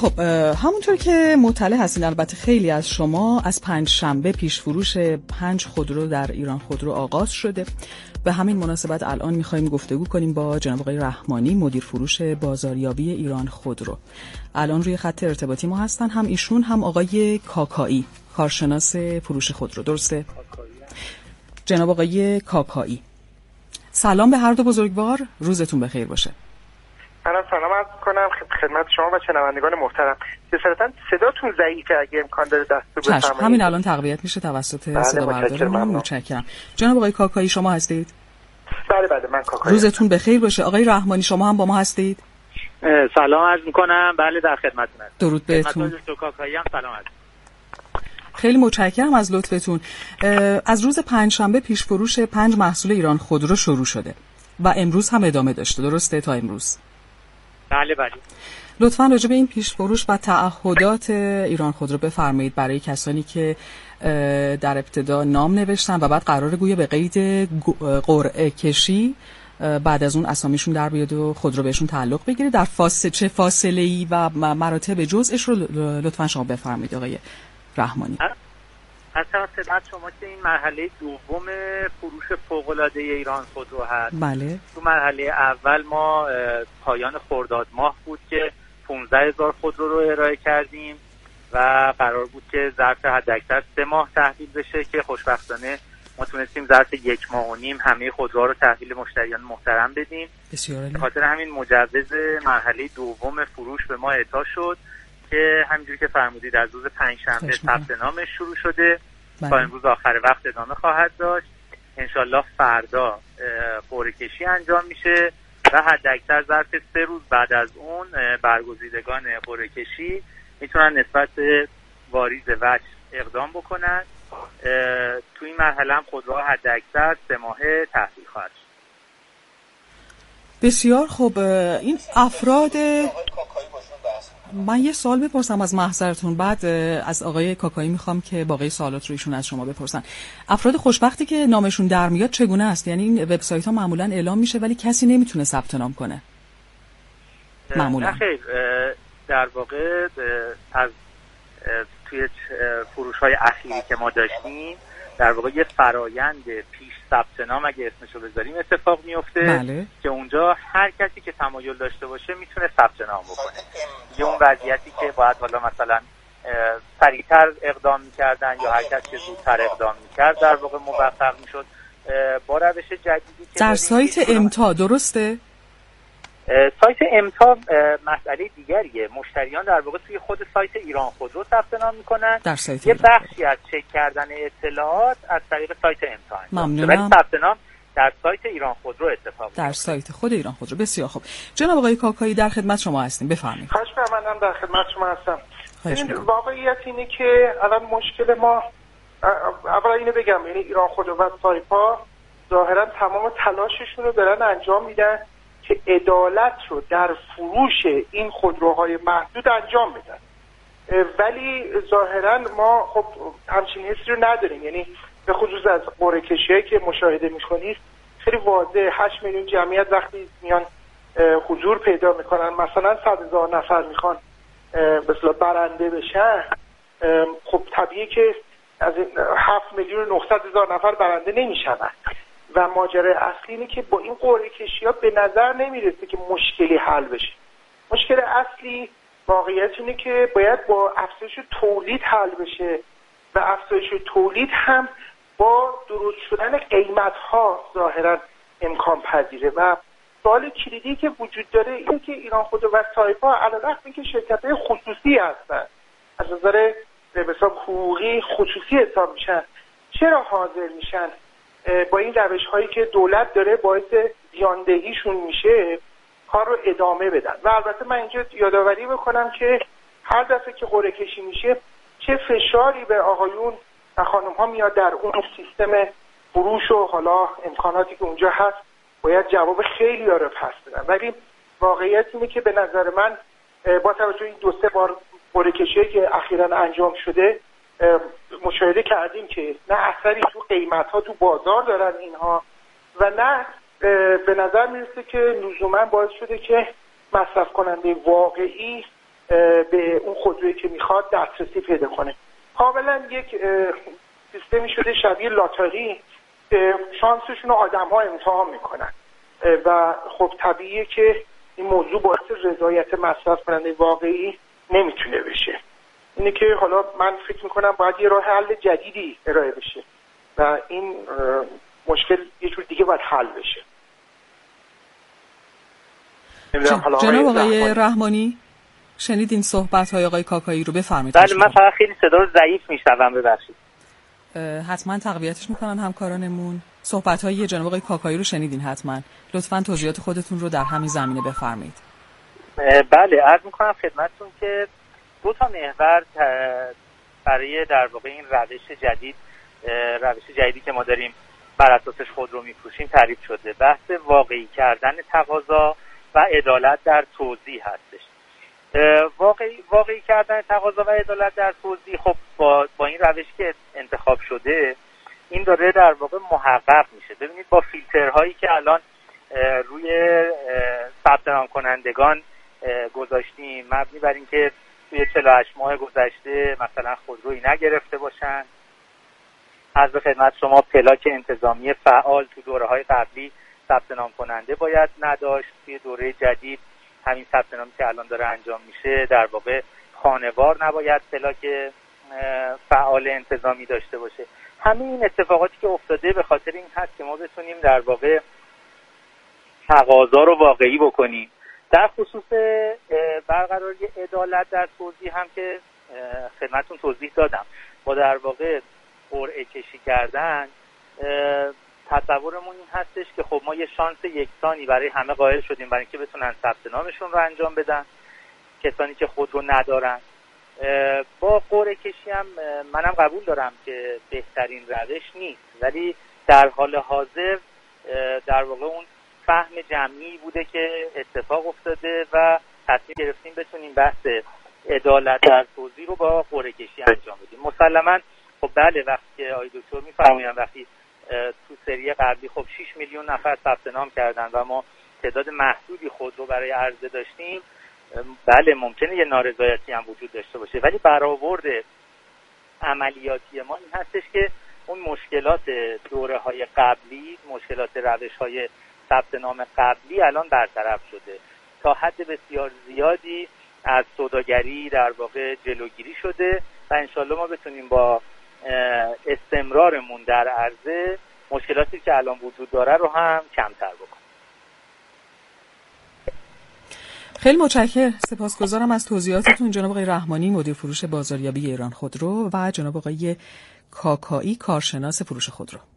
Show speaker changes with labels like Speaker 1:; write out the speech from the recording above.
Speaker 1: خب همونطور که مطلع هستین البته خیلی از شما، از پنجشنبه پیش فروش 5 خودرو در ایران خودرو آغاز شده. به همین مناسبت الان می‌خوایم گفتگو کنیم با جناب آقای رحمانی، مدیر فروش بازاریابی ایران خودرو. الان روی خط ارتباطی ما هستن، هم ایشون هم آقای کاکایی، کارشناس فروش خودرو. درسته؟ جناب آقای کاکایی، سلام به هر دو بزرگوار، روزتون بخیر باشه.
Speaker 2: منم سلام عرض کنم خدمت شما و شنوندگان محترم. جسارتاً صداتون ضعیفه، اگه امکان داره دستور بفرمایید.
Speaker 1: همین الان تقویت میشه توسط صدا بردارمون. متشکرم. جناب آقای کاکایی شما هستید؟
Speaker 2: بله من کاکایی.
Speaker 1: روزتون بخیر باشه. آقای رحمانی شما هم با ما هستید؟
Speaker 3: سلام عرض میکنم. بله در خدمتتون هستم.
Speaker 1: درود بهتون.
Speaker 3: دکتر کاکایی هم سلام عرض.
Speaker 1: خیلی متشکرم از لطفتون. از روز پنجشنبه پیش فروش 5 محصول ایران خودرو شروع شده و امروز هم ادامه داشته، درسته تا امروز؟
Speaker 3: بله.
Speaker 1: لطفاً راجع به این پیش فروش و تعهدات ایران خودرو بفرمایید برای کسانی که در ابتدا نام نوشتن و بعد قراره گویا به قید قرعه کشی بعد از اون اسامیشون در بیاد و خودرو بهشون تعلق بگیره. در چه فاصله‌ای و مراتب جزئش رو لطفاً شما بفرمایید آقای رحمانی.
Speaker 3: از خدمت شما که این مرحله دوم فروش فوق‌العاده ایران خودرو هست.
Speaker 1: بله.
Speaker 3: تو مرحله اول ما پایان خرداد ماه بود که 15000 خودرو رو ارائه کردیم و قرار بود که ظرف حداکثر 3 ماه تحویل بشه که خوشبختانه ما تونستیم ظرف 1 ماه و نیم همه خودروها رو تحویل مشتریان محترم بدیم. به خاطر همین مجوز مرحله دوم فروش به ما اعطا شد که همینجوری که فرمودید از روز پنجشنبه ثبت نامش شروع شده تا امروز آخر وقت ادامه خواهد داشت. انشالله فردا قرعه کشی انجام میشه و حداکثر ظرف 3 روز بعد از اون برگزیدگان قرعه کشی میتونن نسبت به واریز وجه اقدام بکنن. تو این مرحله هم خودروها حداکثر 3 ماهه تحویل خواهد شد.
Speaker 1: بسیار خوب. این افراد، من یه سوال بپرسم از محضرتون، بعد از آقای کاکایی میخوام که باقی سوالات رو ایشون از شما بپرسن. افراد خوشبختی که نامشون در میاد چگونه است؟ یعنی این وبسایت ها معمولا اعلام میشه ولی کسی نمیتونه ثبت نام کنه معمولا؟
Speaker 3: خیر، در واقع از توی فروش های اخیری که ما داشتیم در واقع یه فرایند پیش ثبت نام اگه اسمشو بذاریم اتفاق میفته.
Speaker 1: بله.
Speaker 3: که اونجا هر کسی که تمایل داشته باشه میتونه ثبت نام بکنه. یه اون وضعیتی که باید حالا مثلا سریعتر اقدام میکردن یا هر کسی که زودتر اقدام میکرد در واقع موفق میشد. با روش جدیدی که
Speaker 1: در سایت امتا، درسته؟
Speaker 3: سایت امتا مسئله دیگریه. مشتریان در واقع توی خود سایت ایران خودرو ثبت نام میکنن.
Speaker 1: در سایت
Speaker 3: یه بخشی از چک کردن اطلاعات از طریق سایت امتا
Speaker 1: ممنونم.
Speaker 3: ولی ثبت نام در سایت ایران خودرو اتفاق میفته.
Speaker 1: در سایت خود ایران خودرو. بسیار خوب. جناب آقای کاکایی در خدمت شما هستیم، بفرمایید.
Speaker 2: خواهش می‌کنم. در خدمت شما هستم. این واقعیت اینه که الان مشکل ما، اولا اینو بگم، یعنی ایران خودرو و سایپا ظاهرا تمام تلاششون رو دارن انجام میدن که عدالت رو در فروش این خودروهای محدود انجام بدن، ولی ظاهرا ما خب همچین حسی رو نداریم. یعنی به خصوص از قرعه کشی‌هایی که مشاهده می‌کنید خیلی واضحه 8 میلیون جمعیت وقتی میان حضور پیدا میکنن، مثلا 100,000 نفر میخوان به اصطلاح برنده بشن، خب طبیعیه که از 7,900,000 نفر برنده نمیشن و ماجرای اصلی اینه که با این قرعه کشی‌ها به نظر نمیرسه که مشکلی حل بشه. مشکل اصلی واقعیت اینه که باید با افزایش تولید حل بشه و افزایش تولید هم با درست شدن قیمت‌ها ظاهراً امکان پذیره. و سوال کلیدی که وجود داره اینه که ایران خودرو و سایپا علیرغم اینکه شرکت‌های خصوصی هستن، از نظر به حساب حقوقی خصوصی حساب میشن، چرا حاضر میشن با این روش‌هایی که دولت داره باعث زیاندهیشون میشه کار رو ادامه بدن؟ و البته من اینجا یادآوری بکنم که هر دفعه که قرعه کشی میشه چه فشاری به آقایون و خانم‌ها میاد در اون سیستم فروش و حالا امکاناتی که اونجا هست باید جواب خیلی رو پس بدن. ولی واقعیت اینه که به نظر من با توجه این 2-3 بار قرعه کشی که اخیراً انجام شده مشاهده کردیم که نه اثری تو قیمت‌ها تو بازار دارن اینها و نه به نظر میرسه که لزوما باعث شده که مصرف کننده واقعی به خودرویی که میخواد دسترسی پیدا کنه. کاملا یک سیستمی شده شبیه لاتاری که شانسشون رو آدم‌ها امتحان میکنن و خب طبیعیه که این موضوع باعث رضایت مصرف کننده واقعی نمیتونه بشه. اینه که حالا من فکر میکنم باید یه راه حل جدیدی ارائه بشه و این مشکل یه جور دیگه باید حل بشه.
Speaker 1: جناب آقای رحمانی شنیدین صحبت‌های آقای کاکایی رو؟ بفرمایید.
Speaker 3: بله من فقط خیلی صدا رو ضعیف میشنوم، ببخشید.
Speaker 1: حتما تقویتش میکنن همکارانمون. صحبت‌های جناب آقای کاکایی رو شنیدین حتما. لطفاً توضیحات خودتون رو در همین زمینه بفرمایید.
Speaker 3: بله عرض میکنم خدمتتون که 2 تا محور برای در واقع این روش جدیدی که ما داریم بر اساسش خودرو میفروشیم تعریف شده. بحث واقعی کردن تقاضا و عدالت در توزیع هستش. واقعی کردن تقاضا و عدالت در توزیع خب با این روشی که انتخاب شده این داره در واقع محقق میشه. ببینید با فیلترهایی که الان روی ثبت نام کنندگان گذاشتیم مبنی بر این که توی 48 ماه گذشته مثلا خودرویی نگرفته باشن، از خدمت شما پلاک انتظامی فعال تو دوره‌های قبلی ثبت نام کننده باید نداشت، توی دوره جدید همین ثبت نامی که الان داره انجام میشه در واقع خانوار نباید پلاک فعال انتظامی داشته باشه. همین این اتفاقاتی که افتاده به خاطر این هست که ما بتونیم در واقع تقاضا رو واقعی بکنیم. در خصوص برقراری عدالت در توزیع هم که خدمتتون توضیح دادم، با در واقع قرعه کشی کردن تصورمون این هستش که خب ما یه شانس یکسانی برای همه قائل شدیم برای اینکه بتونن ثبت نامشون رو انجام بدن، کسانی که خود رو ندارن. با قرعه کشی هم منم قبول دارم که بهترین روش نیست، ولی در حال حاضر در واقع اون فهم جمعی بوده که اتفاق افتاده و تصمیم گرفتیم بتونیم بحث عدالت در توزیع رو با قرعه کشی انجام بدیم. مسلماً خب بله وقتی که آقای دکتر می‌فرمایند وقتی تو سری قبلی خب 6 میلیون نفر ثبت نام کردن و ما تعداد محدودی خود رو برای عرضه داشتیم، بله ممکنه یه نارضایتی هم وجود داشته باشه، ولی برآورد عملیاتی ما این هستش که اون مشکلات دوره‌های قبلی، مشکلات روش‌های ثبت نام قبلی الان برطرف شده. تا حد بسیار زیادی از سوداگری در واقع جلوگیری شده و انشالله ما بتونیم با استمرارمون در عرضه مشکلاتی که الان وجود داره رو هم کمتر بکنیم.
Speaker 1: خیلی متشکرم، سپاسگزارم از توضیحاتتون جناب آقای رحمانی مدیر فروش بازاریابی ایران خودرو و جناب آقای کاکایی کارشناس فروش خودرو.